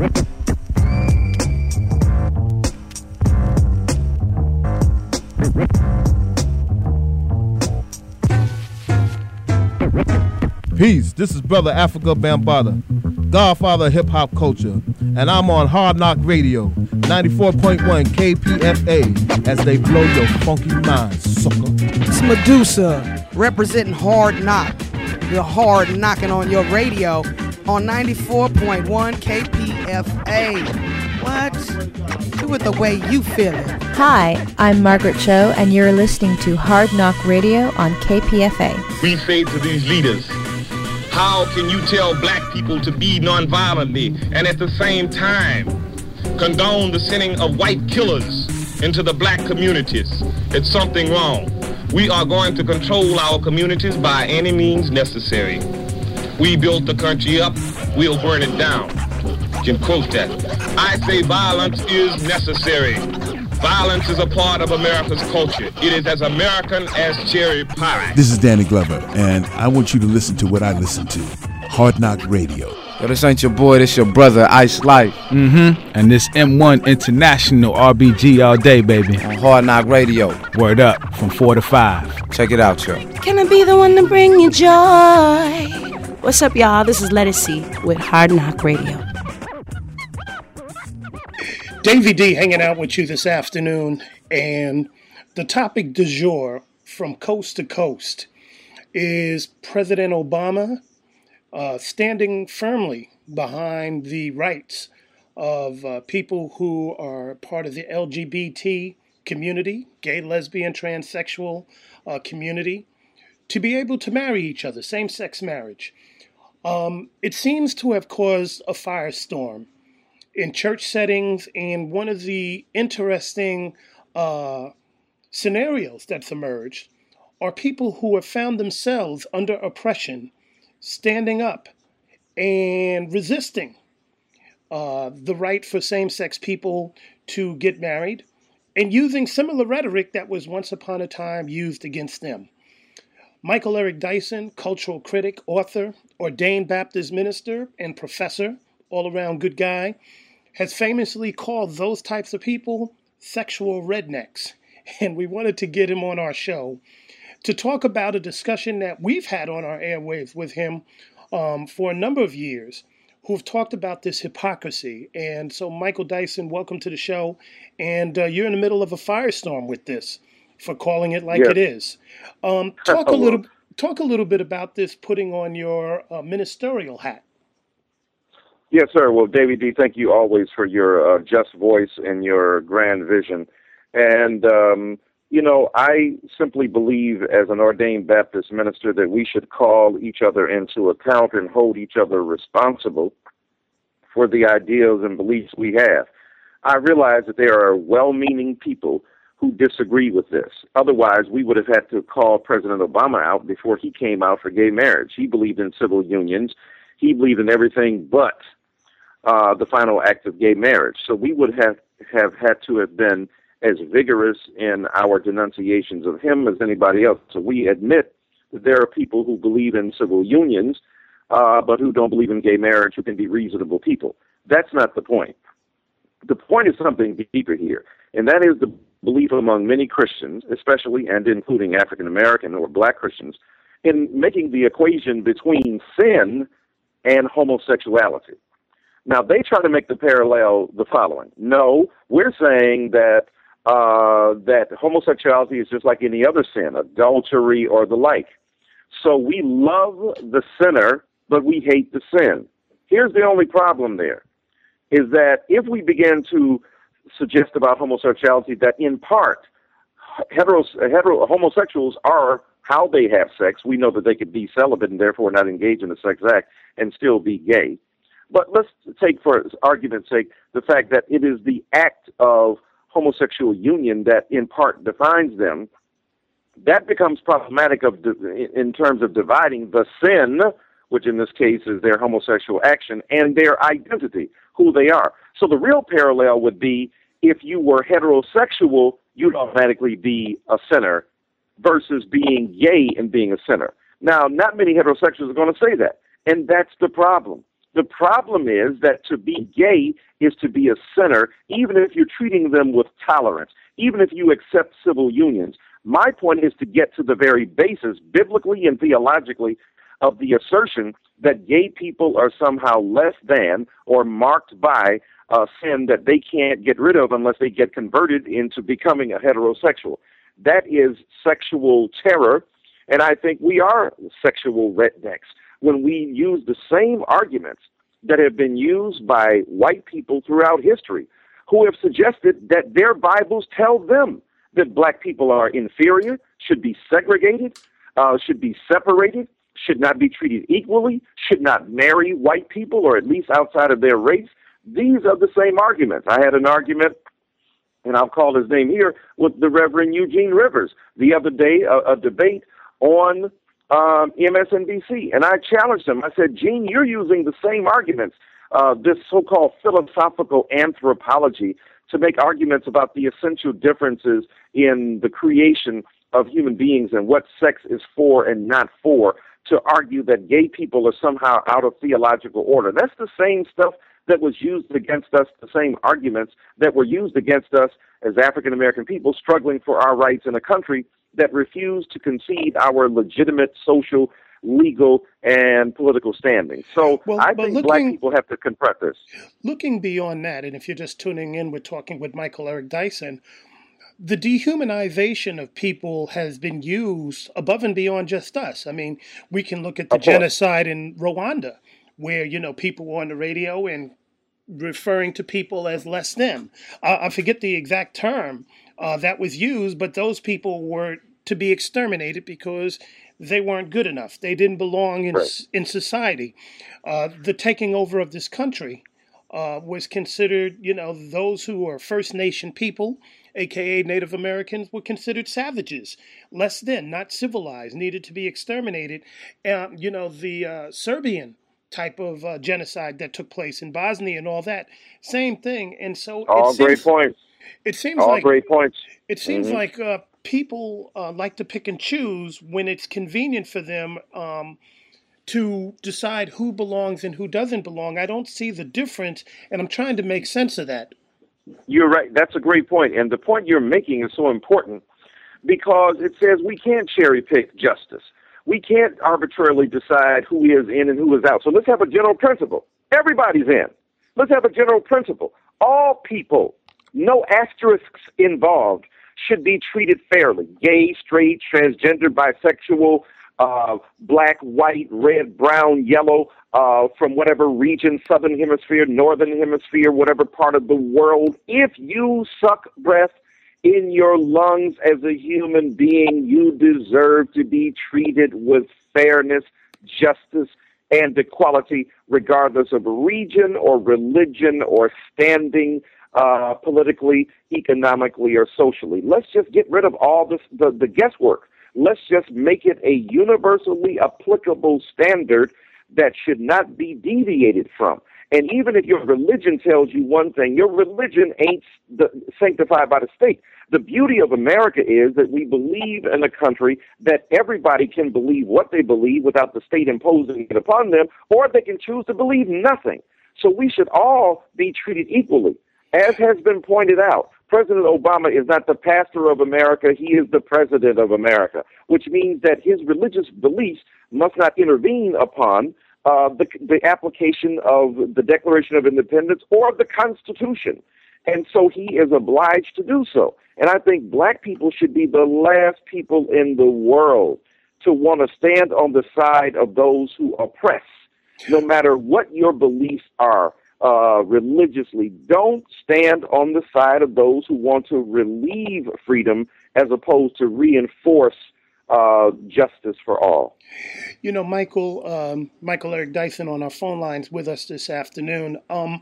Peace, this is Brother Africa Bambaataa, godfather of hip-hop culture, and I'm on Hard Knock Radio, 94.1 KPFA, as they blow your funky mind, sucker. It's Medusa, representing Hard Knock. You're hard knocking on your radio on 94.1 KPFA. What? Do it the way you feel it. Hi, I'm Margaret Cho, and you're listening to Hard Knock Radio on KPFA. We say to these leaders, how can you tell black people to be nonviolently and at the same time condone the sending of white killers into the black communities? It's something wrong. We are going to control our communities by any means necessary. We built the country up, we'll burn it down. You can quote that. I say violence is necessary. Violence is a part of America's culture. It is as American as cherry pie. This is Danny Glover, and I want you to listen to what I listen to. Hard Knock Radio. Yo, this ain't your boy, this your brother, Ice Life. And this M1 International RBG all day, baby. On Hard Knock Radio. Word up, from 4 to 5. Check it out, yo. Can I be the one to bring you joy? What's up, y'all? This is Lettucey with Hard Knock Radio. Davey D hanging out with you this afternoon, and the topic du jour from coast to coast is President Obama standing firmly behind the rights of people who are part of the LGBT community, gay, lesbian, transsexual community, to be able to marry each other, same-sex marriage. It seems to have caused a firestorm in church settings, and one of the interesting scenarios that's emerged are people who have found themselves under oppression, standing up and resisting the right for same-sex people to get married, and using similar rhetoric that was once upon a time used against them. Michael Eric Dyson, cultural critic, author, ordained Baptist minister, and professor, all-around good guy, has famously called those types of people sexual rednecks. And we wanted to get him on our show to talk about a discussion that we've had on our airwaves with him for a number of years, who've talked about this hypocrisy. And so, Michael Dyson, welcome to the show. And you're in the middle of a firestorm with this, for calling it like it is. Talk a little bit about this, putting on your ministerial hat. Yes, sir. Well, Davey D, thank you always for your just voice and your grand vision. And, I simply believe as an ordained Baptist minister that we should call each other into account and hold each other responsible for the ideals and beliefs we have. I realize that there are well-meaning people who disagree with this. Otherwise, we would have had to call President Obama out before he came out for gay marriage. He believed in civil unions. He believed in everything but the final act of gay marriage. So we would have had to have been as vigorous in our denunciations of him as anybody else. So we admit that there are people who believe in civil unions, but who don't believe in gay marriage, who can be reasonable people. That's not the point. The point is something deeper here, and that is the belief among many Christians, especially and including African American or black Christians, in making the equation between sin and homosexuality. Now, they try to make the parallel the following. No, we're saying that that homosexuality is just like any other sin, adultery or the like. So we love the sinner, but we hate the sin. Here's the only problem there, is that if we begin to suggest about homosexuality that in part homosexuals are how they have sex, we know that they could be celibate and therefore not engage in the sex act and still be gay. But let's take, for argument's sake, the fact that it is the act of homosexual union that in part defines them. That becomes problematic in terms of dividing the sin, which in this case is their homosexual action, and their identity, who they are. So the real parallel would be if you were heterosexual, you'd automatically be a sinner versus being gay and being a sinner. Now, not many heterosexuals are going to say that, and that's the problem. The problem is that to be gay is to be a sinner, even if you're treating them with tolerance, even if you accept civil unions. My point is to get to the very basis, biblically and theologically, of the assertion that gay people are somehow less than or marked by sin that they can't get rid of unless they get converted into becoming a heterosexual. That is sexual terror, and I think we are sexual rednecks when we use the same arguments that have been used by white people throughout history, who have suggested that their Bibles tell them that black people are inferior, should be segregated, should be separated, should not be treated equally, should not marry white people, or at least outside of their race. These are the same arguments. I had an argument, and I'll call his name here, with the Reverend Eugene Rivers the other day, a debate on MSNBC. And I challenged him. I said, Gene, you're using the same arguments, this so-called philosophical anthropology, to make arguments about the essential differences in the creation of human beings and what sex is for and not for, to argue that gay people are somehow out of theological order. That's the same stuff that was used against us, the same arguments that were used against us as African-American people struggling for our rights in a country that refused to concede our legitimate social, legal, and political standing. So I think black people have to confront this. Looking beyond that, and if you're just tuning in, we're talking with Michael Eric Dyson, the dehumanization of people has been used above and beyond just us. I mean, we can look at the genocide in Rwanda, where, people were on the radio and referring to people as less than. I forget the exact term that was used, but those people were to be exterminated because they weren't good enough. They didn't belong in society. The taking over of this country was considered, those who are First Nation people, a.k.a. Native Americans, were considered savages, less than, not civilized, needed to be exterminated. The Serbian type of genocide that took place in Bosnia and all that, same thing. And so great points. It seems great points. It seems like people like to pick and choose when it's convenient for them to decide who belongs and who doesn't belong. I don't see the difference, and I'm trying to make sense of that. You're right. That's a great point. And the point you're making is so important because it says we can't cherry pick justice. We can't arbitrarily decide who is in and who is out. So let's have a general principle. Everybody's in. Let's have a general principle. All people, no asterisks involved, should be treated fairly. Gay, straight, transgender, bisexual, black, white, red, brown, yellow, from whatever region, southern hemisphere, northern hemisphere, whatever part of the world. If you suck breath in your lungs as a human being, you deserve to be treated with fairness, justice, and equality, regardless of region or religion or standing politically, economically, or socially. Let's just get rid of all this, the guesswork. Let's just make it a universally applicable standard that should not be deviated from. And even if your religion tells you one thing, your religion ain't sanctified by the state. The beauty of America is that we believe in a country that everybody can believe what they believe without the state imposing it upon them, or they can choose to believe nothing. So we should all be treated equally. As has been pointed out, President Obama is not the pastor of America, he is the president of America, which means that his religious beliefs must not intervene upon the application of the Declaration of Independence or the Constitution. And so he is obliged to do so. And I think black people should be the last people in the world to want to stand on the side of those who oppress, no matter what your beliefs are. Religiously, don't stand on the side of those who want to relieve freedom as opposed to reinforce justice for all. Michael Eric Dyson on our phone lines with us this afternoon.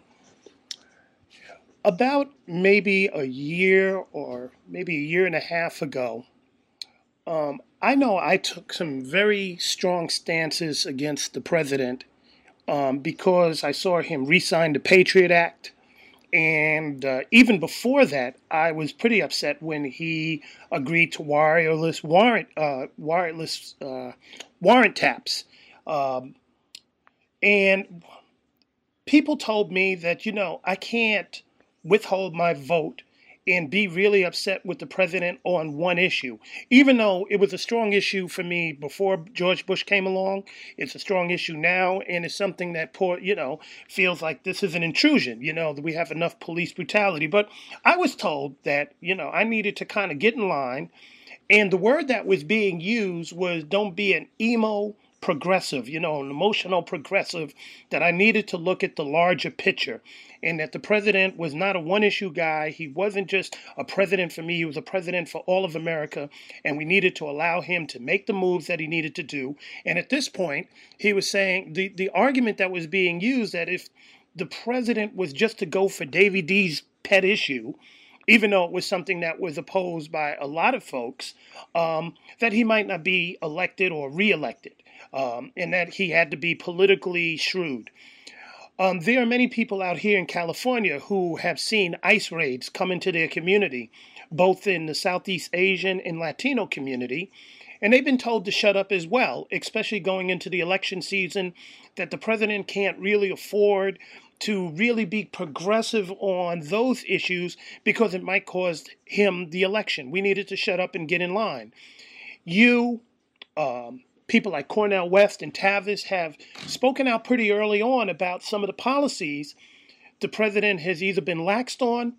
About maybe a year or maybe a year and a half ago, I know I took some very strong stances against the president because I saw him re-sign the Patriot Act. And even before that, I was pretty upset when he agreed to wireless warrant taps. And people told me that, I can't withhold my vote and be really upset with the president on one issue. Even though it was a strong issue for me before George Bush came along, it's a strong issue now, and it's something that feels like this is an intrusion, that we have enough police brutality. But I was told that, I needed to kind of get in line, and the word that was being used was don't be an emo progressive, an emotional progressive, that I needed to look at the larger picture, and that the president was not a one-issue guy. He wasn't just a president for me. He was a president for all of America, and we needed to allow him to make the moves that he needed to do. And at this point, he was saying the argument that was being used, that if the president was just to go for Davy D's pet issue, even though it was something that was opposed by a lot of folks, that he might not be elected or reelected, and that he had to be politically shrewd. There are many people out here in California who have seen ICE raids come into their community, both in the Southeast Asian and Latino community, and they've been told to shut up as well, especially going into the election season, that the president can't really afford to really be progressive on those issues because it might cost him the election. We needed to shut up and get in line. People like Cornel West and Tavis have spoken out pretty early on about some of the policies the president has either been laxed on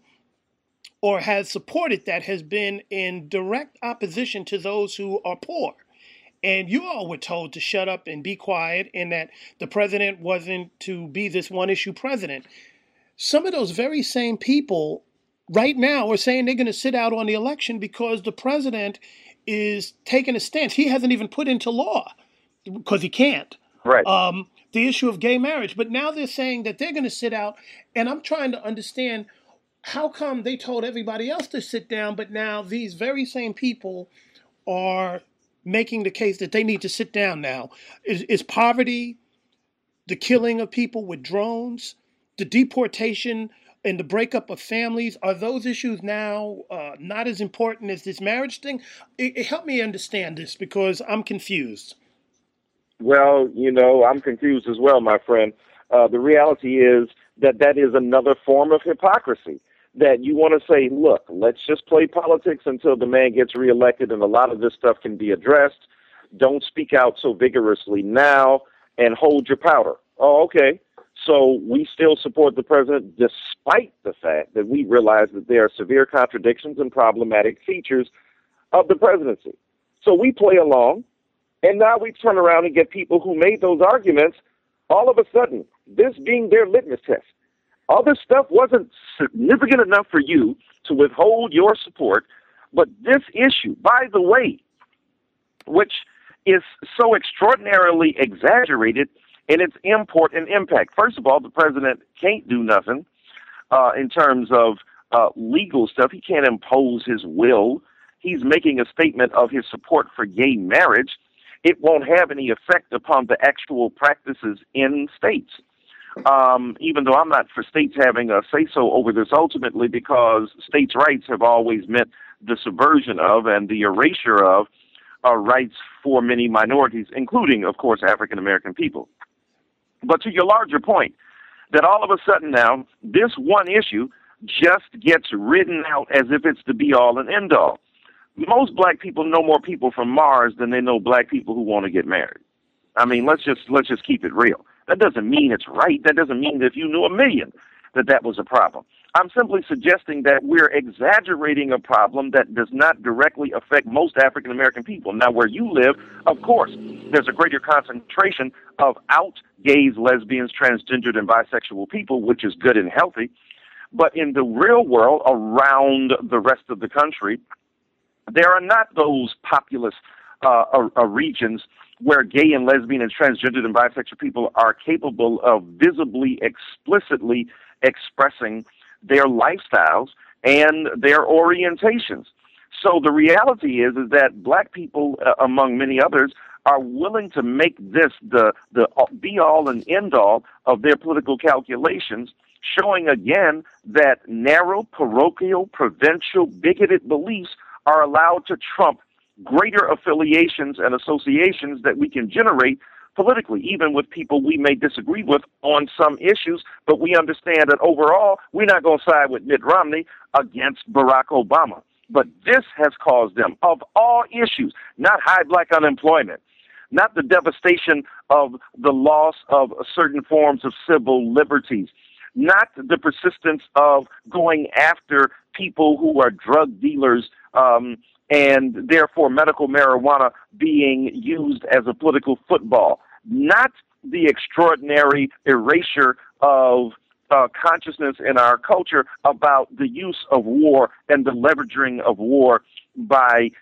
or has supported that has been in direct opposition to those who are poor. And you all were told to shut up and be quiet, and that the president wasn't to be this one-issue president. Some of those very same people right now are saying they're going to sit out on the election because the president is taking a stance. He hasn't even put into law, because he can't, right, the issue of gay marriage. But now they're saying that they're going to sit out, and I'm trying to understand how come they told everybody else to sit down, but now these very same people are making the case that they need to sit down now. Is poverty, the killing of people with drones, the deportation and the breakup of families, are those issues now not as important as this marriage thing? It helped me understand this, because I'm confused. Well, I'm confused as well, my friend. The reality is that is another form of hypocrisy, that you want to say, look, let's just play politics until the man gets reelected and a lot of this stuff can be addressed. Don't speak out so vigorously now and hold your powder. Oh, okay. So we still support the president despite the fact that we realize that there are severe contradictions and problematic features of the presidency. So we play along, and now we turn around and get people who made those arguments, all of a sudden, this being their litmus test. All this stuff wasn't significant enough for you to withhold your support, but this issue, by the way, which is so extraordinarily exaggerated in its import and impact. First of all, the president can't do nothing in terms of legal stuff. He can't impose his will. He's making a statement of his support for gay marriage. It won't have any effect upon the actual practices in states. Even though I'm not for states having a say-so over this ultimately, because states' rights have always meant the subversion of and the erasure of rights for many minorities, including, of course, African-American people. But to your larger point, that all of a sudden now, this one issue just gets written out as if it's the be-all and end-all. Most black people know more people from Mars than they know black people who want to get married. I mean, let's just keep it real. That doesn't mean it's right. That doesn't mean that if you knew a million that was a problem. I'm simply suggesting that we're exaggerating a problem that does not directly affect most African American people. Now, where you live, of course, there's a greater concentration of out gays, lesbians, transgendered, and bisexual people, which is good and healthy. But in the real world, around the rest of the country, there are not those populous regions where gay and lesbian and transgendered and bisexual people are capable of visibly, explicitly expressing their lifestyles and their orientations. So the reality is that black people, among many others, are willing to make this the be-all and end-all of their political calculations, showing again that narrow, parochial, provincial, bigoted beliefs are allowed to trump greater affiliations and associations that we can generate politically, even with people we may disagree with on some issues, but we understand that overall, we're not going to side with Mitt Romney against Barack Obama. But this has caused them, of all issues, not high black unemployment, not the devastation of the loss of certain forms of civil liberties, not the persistence of going after people who are drug dealers and therefore medical marijuana being used as a political football, not the extraordinary erasure of consciousness in our culture about the use of war and the leveraging of war by,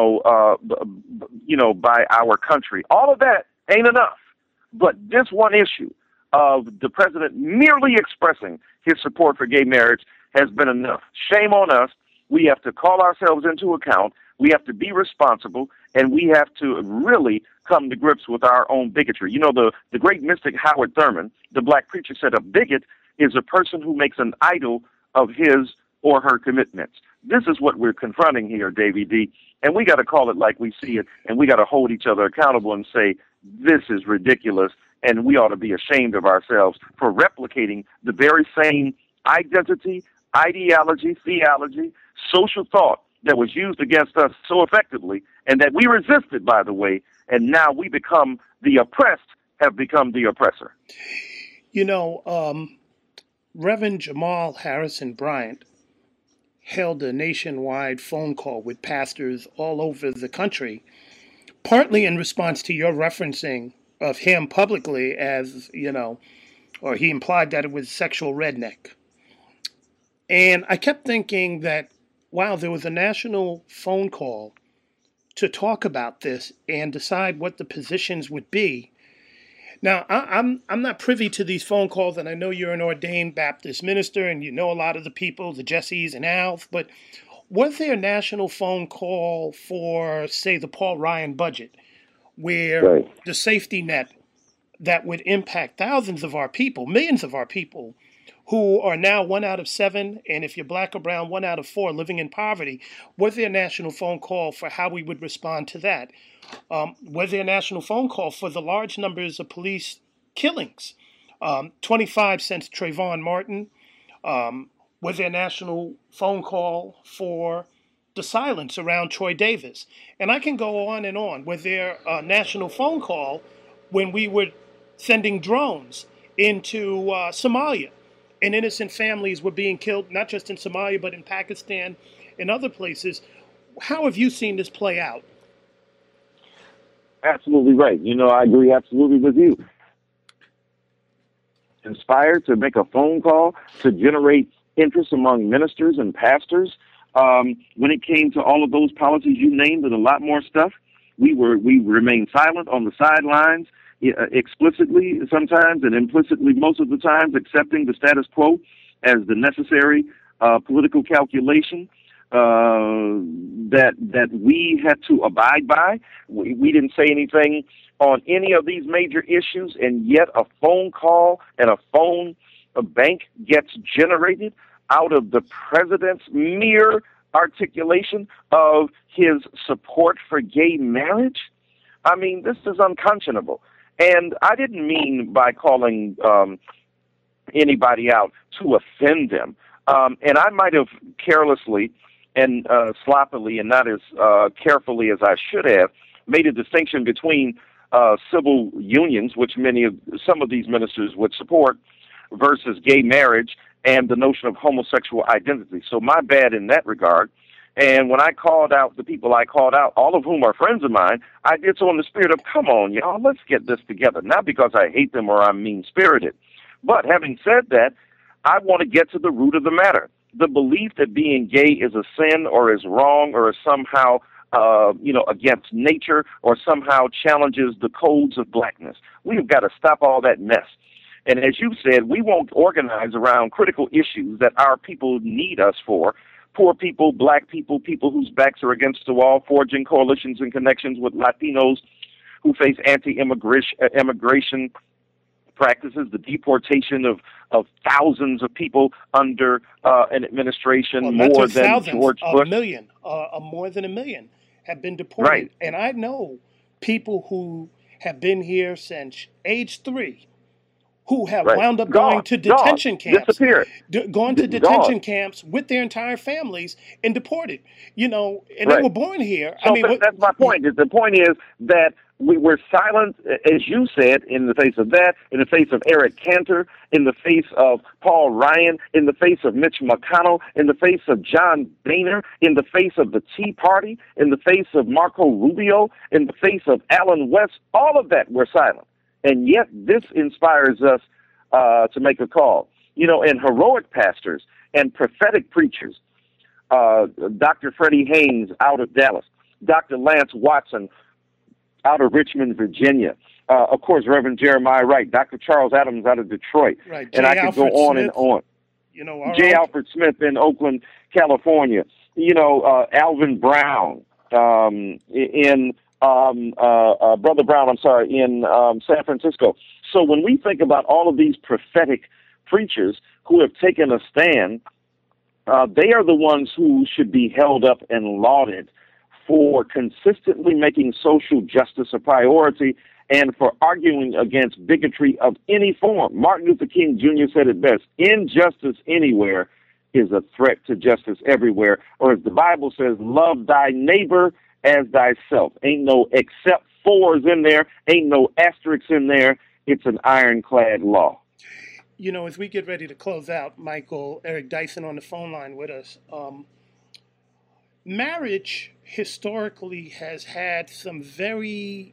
by our country. All of that ain't enough. But this one issue of the president merely expressing his support for gay marriage has been enough. Shame on us. We have to call ourselves into account. We have to be responsible, and we have to really come to grips with our own bigotry. You know, the great mystic Howard Thurman, the black preacher, said a bigot is a person who makes an idol of his or her commitments. This is what we're confronting here, Davey D., and we got to call it like we see it, and we got to hold each other accountable and say, this is ridiculous, and we ought to be ashamed of ourselves for replicating the very same identity, ideology, theology, social thought that was used against us so effectively, and that we resisted, by the way, and now we become the oppressed, have become the oppressor. You know, Reverend Jamal Harrison Bryant held a nationwide phone call with pastors all over the country, partly in response to your referencing of him publicly as, or he implied that it was sexual redneck. And I kept thinking that, wow, there was a national phone call to talk about this and decide what the positions would be. Now, I'm not privy to these phone calls, and I know you're an ordained Baptist minister, and you know a lot of the people, the Jessies and Al's, but was there a national phone call for, say, the Paul Ryan budget, where the safety net that would impact thousands of our people, millions of our people, who are now 1 out of 7, and if you're black or brown, 1 out of 4 living in poverty, was there a national phone call for how we would respond to that? Was there a national phone call for the large numbers of police killings? 25 since Trayvon Martin. Was there a national phone call for the silence around Troy Davis? And I can go on and on. Was there a national phone call when we were sending drones into Somalia and innocent families were being killed, not just in Somalia, but in Pakistan and other places? How have you seen this play out? Absolutely right. I agree absolutely with you. Inspired to make a phone call to generate interest among ministers and pastors. When it came to all of those policies you named and a lot more stuff, we remained silent on the sidelines, explicitly sometimes and implicitly most of the times, accepting the status quo as the necessary political calculation that we had to abide by. We didn't say anything on any of these major issues, and yet a phone call and a bank gets generated out of the president's mere articulation of his support for gay marriage. I mean, this is unconscionable. And I didn't mean by calling anybody out to offend them. And I might have carelessly and sloppily and not as carefully as I should have made a distinction between civil unions, which some of these ministers would support, versus gay marriage and the notion of homosexual identity. So my bad in that regard. And when I called out the people I called out, all of whom are friends of mine, I did so in the spirit of, come on, y'all, let's get this together. Not because I hate them or I'm mean-spirited. But having said that, I want to get to the root of the matter. The belief that being gay is a sin or is wrong or is somehow, against nature or somehow challenges the codes of blackness. We've got to stop all that mess. And as you said, we won't organize around critical issues that our people need us for. Poor people, black people, people whose backs are against the wall, forging coalitions and connections with Latinos who face anti-immigration practices, the deportation of thousands of people under an administration, more than George Bush. More than a million have been deported. Right. And I know people who have been here since age 3, who have Right. wound up Gone. going to detention Gone. camps, Disappeared. gone to Gone. detention camps with their entire families and deported. You know, and they Right. were born here. So I mean, that's my point. The point is that we're silent, as you said, in the face of that, in the face of Eric Cantor, in the face of Paul Ryan, in the face of Mitch McConnell, in the face of John Boehner, in the face of the Tea Party, in the face of Marco Rubio, in the face of Alan West. All of that, we're silent. And yet this inspires us to make a call. You know, and heroic pastors and prophetic preachers, Dr. Freddie Haynes out of Dallas, Dr. Lance Watson out of Richmond, Virginia, of course, Reverend Jeremiah Wright, Dr. Charles Adams out of Detroit, Right. and I could go on and on. You know, J. Alfred Smith in Oakland, California, you know, Alvin Brown in Brother Brown, I'm sorry, in San Francisco. So when we think about all of these prophetic preachers who have taken a stand, they are the ones who should be held up and lauded for consistently making social justice a priority and for arguing against bigotry of any form. Martin Luther King Jr. said it best: injustice anywhere is a threat to justice everywhere. Or as the Bible says, love thy neighbor as thyself. Ain't no except fors in there, ain't no asterisks in there. It's an ironclad law. You know, as we get ready to close out, Michael, Eric Dyson on the phone line with us. Marriage historically has had some very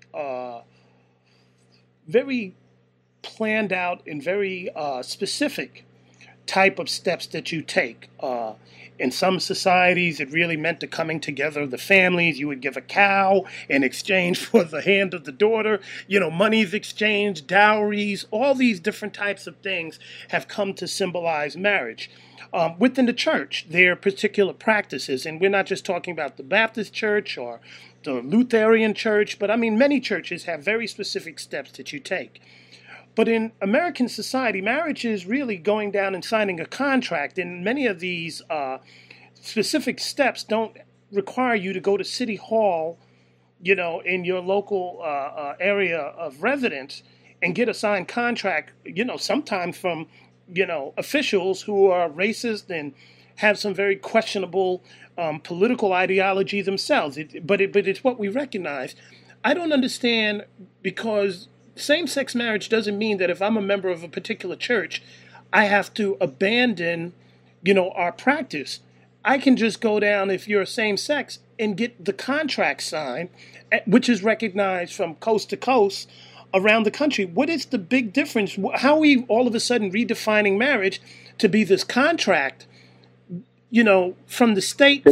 planned out and very specific type of steps that you take. In some societies, it really meant the coming together of the families. You would give a cow in exchange for the hand of the daughter. You know, money's exchanged, dowries, all these different types of things have come to symbolize marriage. Within the church, there are particular practices, and we're not just talking about the Baptist church or the Lutheran church, but I mean, many churches have very specific steps that you take. But in American society, marriage is really going down and signing a contract, and many of these specific steps don't require you to go to City Hall, you know, in your local area of residence and get a signed contract, you know, sometimes from, you know, officials who are racist and have some very questionable political ideology themselves. But it's what we recognize. I don't understand, because same-sex marriage doesn't mean that if I'm a member of a particular church, I have to abandon, you know, our practice. I can just go down, if you're same-sex, and get the contract signed, which is recognized from coast to coast around the country. What is the big difference? How are we all of a sudden redefining marriage to be this contract, you know, from the state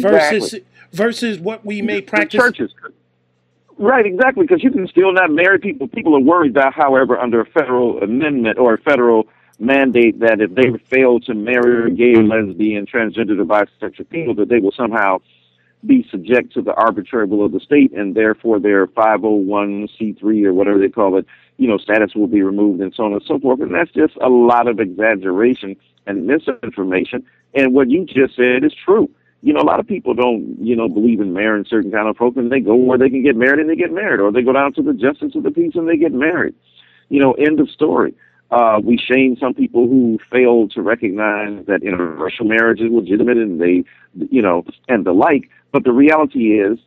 versus what we may practice? The churches. Right, exactly, because you can still not marry people. People are worried about, however, under a federal amendment or a federal mandate, that if they fail to marry gay, lesbian, transgender, or bisexual people, that they will somehow be subject to the arbitrary will of the state, and therefore their 501c3 or whatever they call it, you know, status will be removed, and so on and so forth. And that's just a lot of exaggeration and misinformation. And what you just said is true. You know, a lot of people don't, you know, believe in marrying certain kind of folk, and they go where they can get married and they get married, or they go down to the justice of the peace and they get married. You know, end of story. We shame some people who fail to recognize that interracial marriage is legitimate, and they, you know, and the like. But the reality is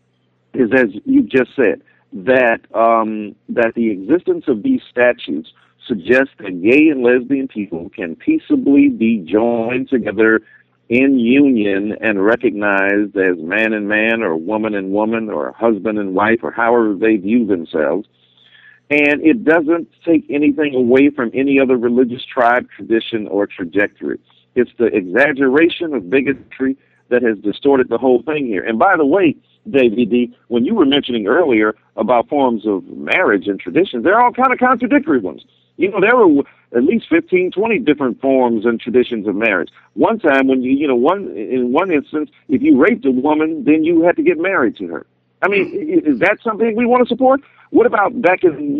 as you just said, that that the existence of these statutes suggests that gay and lesbian people can peaceably be joined together in union and recognized as man and man, or woman and woman, or husband and wife, or however they view themselves. And it doesn't take anything away from any other religious tribe, tradition, or trajectory. It's the exaggeration of bigotry that has distorted the whole thing here. And by the way, David D., when you were mentioning earlier about forms of marriage and traditions, there are all kind of contradictory ones. You know, there were at least 15, 20 different forms and traditions of marriage. One time when in one instance, if you raped a woman, then you had to get married to her. I mean, is that something we want to support? What about back in,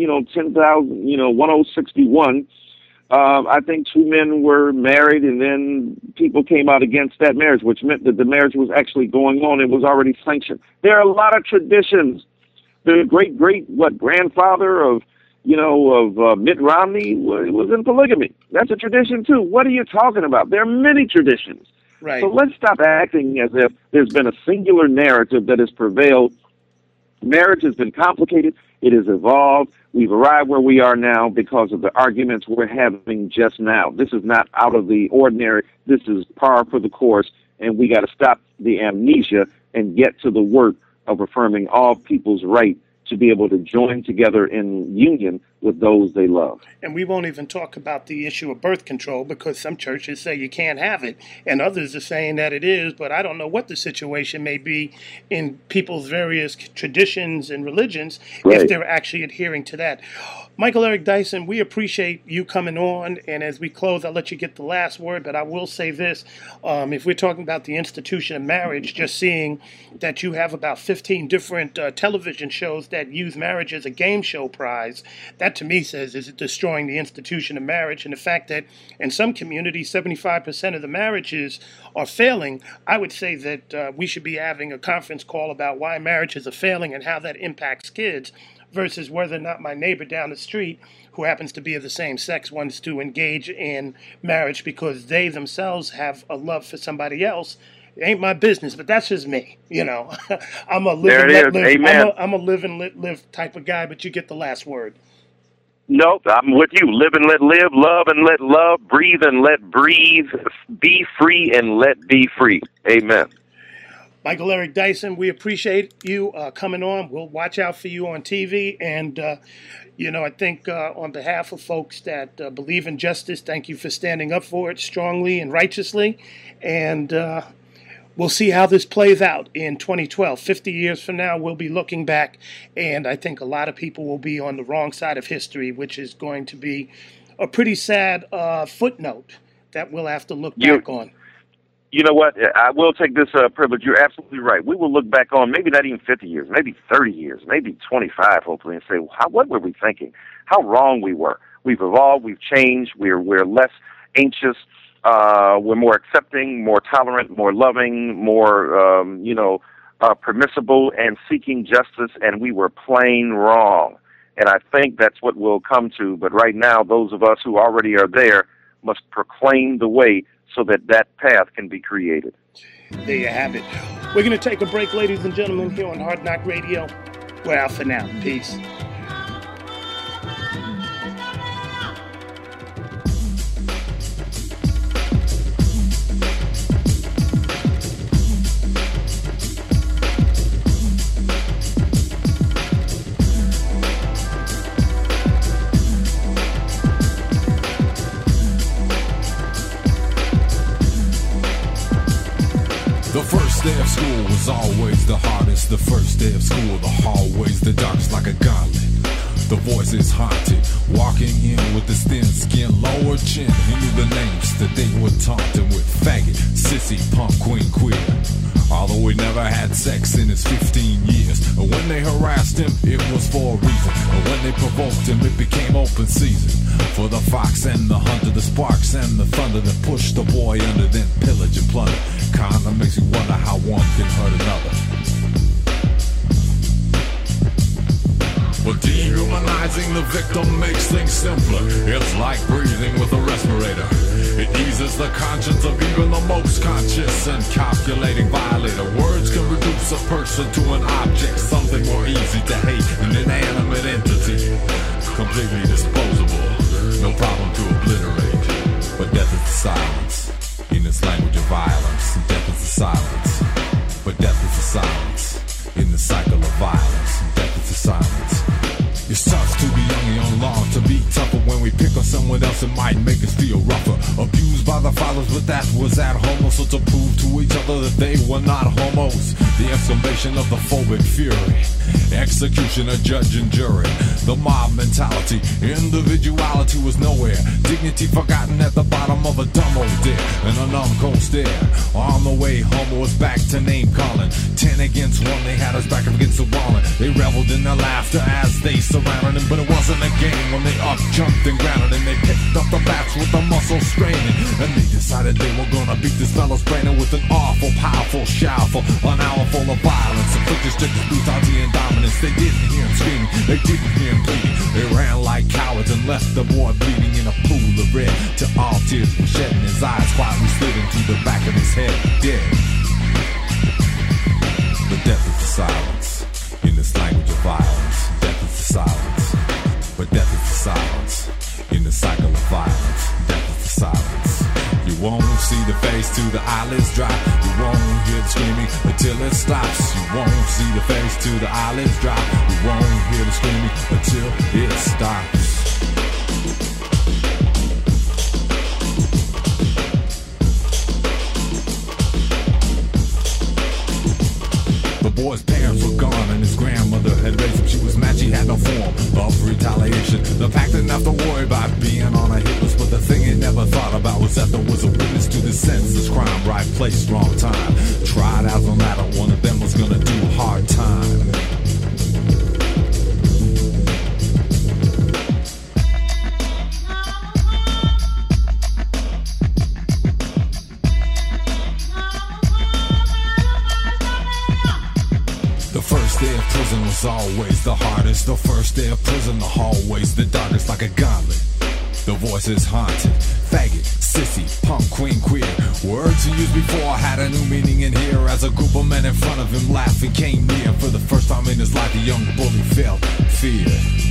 1061, I think two men were married, and then people came out against that marriage, which meant that the marriage was actually going on and was already sanctioned. There are a lot of traditions The great grandfather of Mitt Romney was in polygamy. That's a tradition too. What are you talking about? There are many traditions. Right. So let's stop acting as if there's been a singular narrative that has prevailed. Marriage has been complicated. It has evolved. We've arrived where we are now because of the arguments we're having just now. This is not out of the ordinary. This is par for the course, and we got to stop the amnesia and get to the work of affirming all people's right to be able to join together in union with those they love. And we won't even talk about the issue of birth control, because some churches say you can't have it, and others are saying that it is, but I don't know what the situation may be in people's various traditions and religions, if they're actually adhering to that. Michael Eric Dyson, we appreciate you coming on, and as we close, I'll let you get the last word, but I will say this. If we're talking about the institution of marriage, just seeing that you have about 15 different television shows that use marriage as a game show prize, that to me says, is it destroying the institution of marriage? And the fact that in some communities, 75% of the marriages are failing, I would say that we should be having a conference call about why marriages are failing and how that impacts kids, versus whether or not my neighbor down the street, who happens to be of the same sex, wants to engage in marriage because they themselves have a love for somebody else. It ain't my business, but that's just me. I'm a live and let live. Amen. I'm a live and let live type of guy, but you get the last word. Nope, I'm with you. Live and let live, love and let love, breathe and let breathe, be free and let be free. Amen. Michael Eric Dyson, we appreciate you coming on. We'll watch out for you on TV. And, I think on behalf of folks that believe in justice, thank you for standing up for it strongly and righteously. And we'll see how this plays out in 2012. 50 years from now, we'll be looking back. And I think a lot of people will be on the wrong side of history, which is going to be a pretty sad footnote that we'll have to look back on. You know what? I will take this privilege. You're absolutely right. We will look back on maybe not even 50 years, maybe 30 years, maybe 25, hopefully, and say, what were we thinking? How wrong we were. We've evolved. We've changed. We're less anxious. We're more accepting, more tolerant, more loving, more, permissible and seeking justice, and we were plain wrong. And I think that's what we'll come to. But right now, those of us who already are there must proclaim the way so that path can be created. There you have it. We're going to take a break, ladies and gentlemen, here on Hard Knock Radio. We're out for now. Peace. The first day of school was always the hardest. The first day of school, the hallways, the darkest like a gauntlet. The voices haunted, walking in with his thin skin, lower chin. He knew the names that they were taunting with: faggot, sissy, punk, queen, queer. Although he never had sex in his 15 years. And when they harassed him, it was for a reason. And when they provoked him, it became open season. For the fox and the hunter, the sparks and the thunder that pushed the boy under, then pillage and plunder. Kinda makes you wonder how one can hurt another. But dehumanizing the victim makes things simpler. It's like breathing with a respirator. It eases the conscience of even the most conscious and calculating violator. Words can reduce a person to an object, something more easy to hate, an inanimate entity, completely disposable, no problem to obliterate. But death is the silence, in this language of violence. Death is the silence, but death is the silence, in the cycle of violence. Death is the silence. It sucks to be young and long, to be tougher. When we pick on someone else, it might make us feel rougher. Abused by the fathers, but that was at home. So to prove to each other that they were not homos. The exclamation of the phobic fury. Execution of judge and jury. The mob mentality. Individuality was nowhere. Dignity forgotten at the bottom of a dumb old dare. And a numb cold stare. On the way home, it was back to name calling. 10 against 1, they had us back up against the wall. They reveled in their laughter as they surrounded him, but it wasn't a game when they up jumped and grounded him. They picked up the bats with the muscle straining, and they decided they were gonna beat this fellow's brainer with an awful, powerful shout for an hour full of violence. Afflicted stickers, brutality and dominance. They didn't hear him screaming, they didn't hear him bleeding. They ran like cowards and left the boy bleeding in a pool of red till all tears were shed and his eyes quietly slid into the back of his head, dead. But death is the silence in this language of violence. Death is the silence. But death is the silence in the cycle of violence. Death is the silence. You won't see the face till the eyelids drop. You won't hear the screaming until it stops. You won't see the face till the eyelids drop. You won't hear the screaming until it stops. The boy's parents were gone and his grandmother had raised him. She was mad she had no form of retaliation. The pack didn't have to worry about being on a hit list, but the thing he never thought about was that there was a witness to this senseless crime. Right place, wrong time. Tried as no matter, one of them was gonna do hard time. Day of prison was always the hardest. The first day of prison, the hallways the darkest, like a gauntlet. The voices haunted. Faggot, sissy, punk, queen, queer. Words he used before had a new meaning in here. As a group of men in front of him laughing came near. For the first time in his life, the young bully felt fear.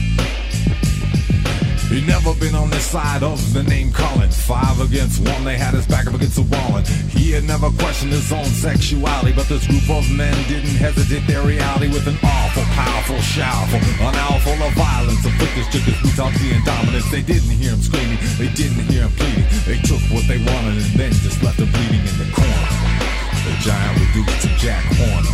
He'd never been on this side of the name calling. 5 against 1, they had his back up against the wall. And he had never questioned his own sexuality, but this group of men didn't hesitate their reality with an awful, powerful shout for an hour full of violence. Afflicted stickers, brutality and dominance. They didn't hear him screaming, they didn't hear him pleading. They took what they wanted and then just left him bleeding in the corner. The giant reduced to Jack Horner.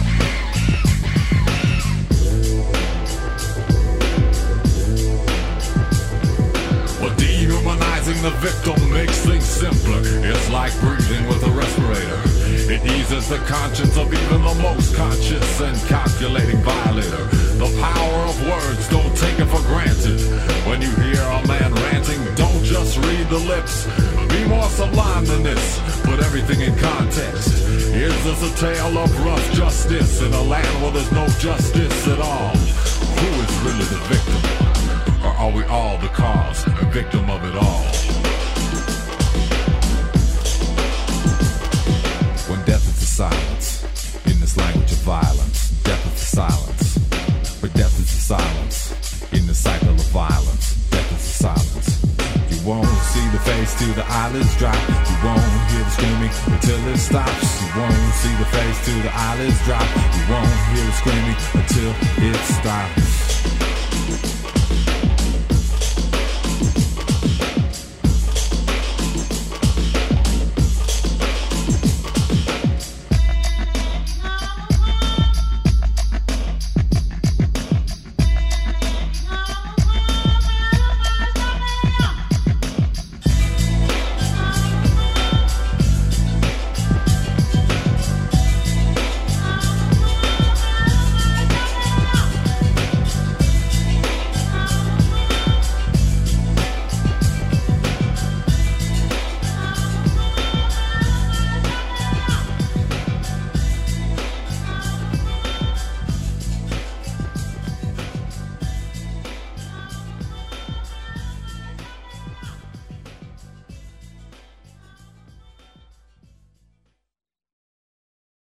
Dehumanizing the victim makes things simpler. It's like breathing with a respirator. It eases the conscience of even the most conscious and calculating violator. The power of words, don't take it for granted. When you hear a man ranting, don't just read the lips. Be more sublime than this. Put everything in context. Is this a tale of rough justice in a land where there's no justice at all? Who is really the victim? Or are we all the cause, a victim of it all? When death is the silence, in this language of violence, death is the silence. But death is the silence, in the cycle of violence, death is the silence. You won't see the face till the eyelids drop. You won't hear the screaming until it stops. You won't see the face till the eyelids drop. You won't hear the screaming until it stops.